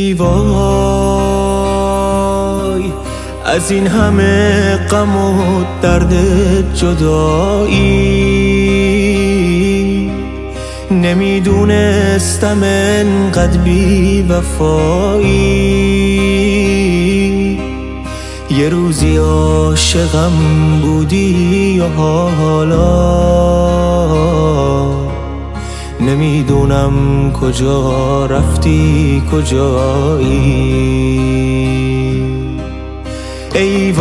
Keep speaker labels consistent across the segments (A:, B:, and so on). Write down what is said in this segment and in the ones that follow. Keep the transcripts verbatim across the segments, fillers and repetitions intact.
A: ای وای از این همه غم و درد جدایی، نمیدونستم انقدر بی وفایی. یه روزی عاشقم بودی و حالا نمیدونم کجا رفتی کجایی. ای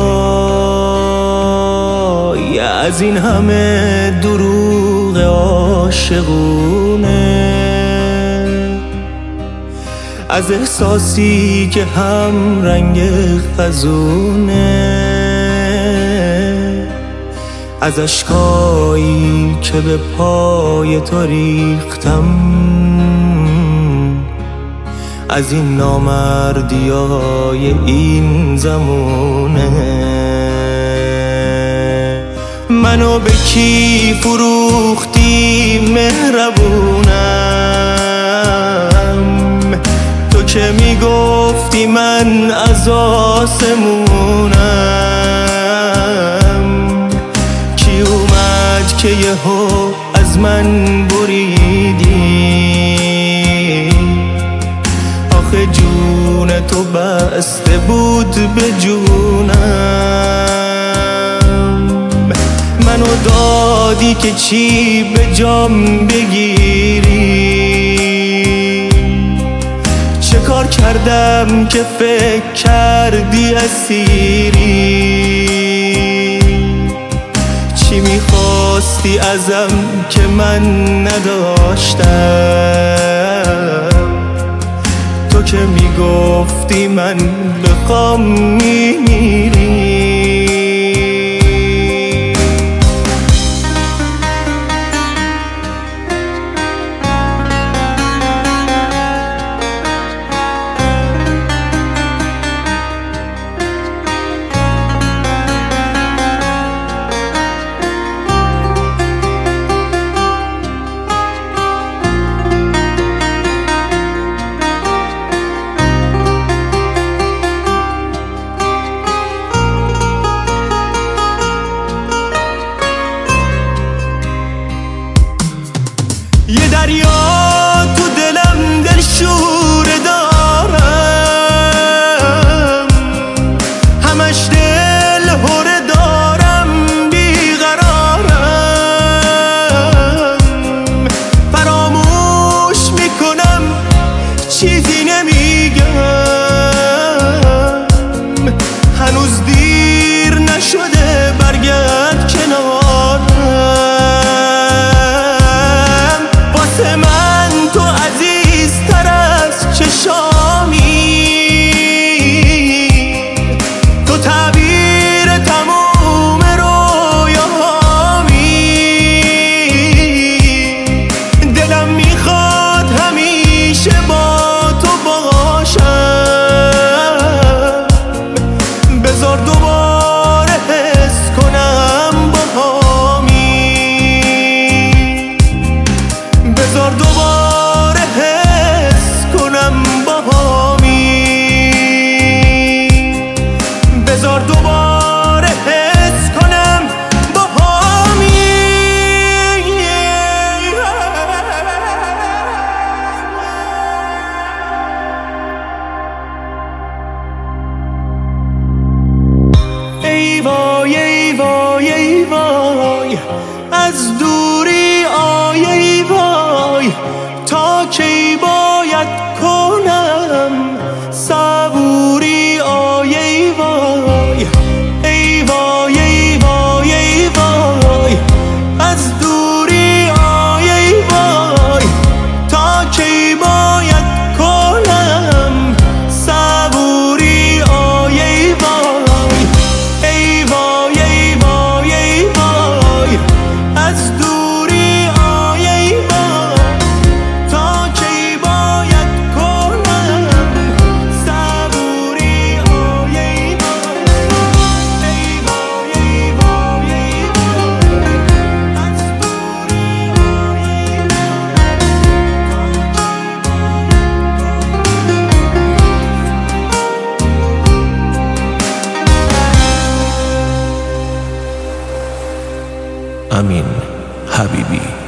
A: وای از این همه دروغ عاشقونه، از احساسی که هم رنگ خزونه، از اشکایی که به پای تو ریختم، از این نامردیای این زمونه. منو به کی فروختی مهربونم، تو که میگفتی من از آسمونم. کی اومد که یهو از من بریدی، آخه جون تو بسته بود به جونم. منو دادی که چی به جام بگیری، چه کار کردم که فکر کردی اسیری. چی میخواستی ازم که من نداشتم، تو که میگفتی من بخوام میمیری. یه دریا تو دلم دلشوره دارم، همش دل هره دارم بیقرارم. فراموش میکنم چیزی نمیگم، هنوز دیر نشده برگرد کنارم. من تو عزیزتر از چشامی، تو تعبیر تموم رویاهامی. دلم میخواد همیشه با تو باشم، بذار دوباره حس کنم باهامی، بذار دوباره حس کنم باهامی، بذار دوباره حس کنم باهامی. ای وای ای وای ای وای از دوری آی ای وای، تا کی باید کنم صبوری آی ای وای. ای وای ای وای ای وای از دوری آی ای وای، تا کی باید کنم صبوری آی ای وای. ای وای ای وای ای وای از دوری آی ای وای، تا کی باید امین حبیبی.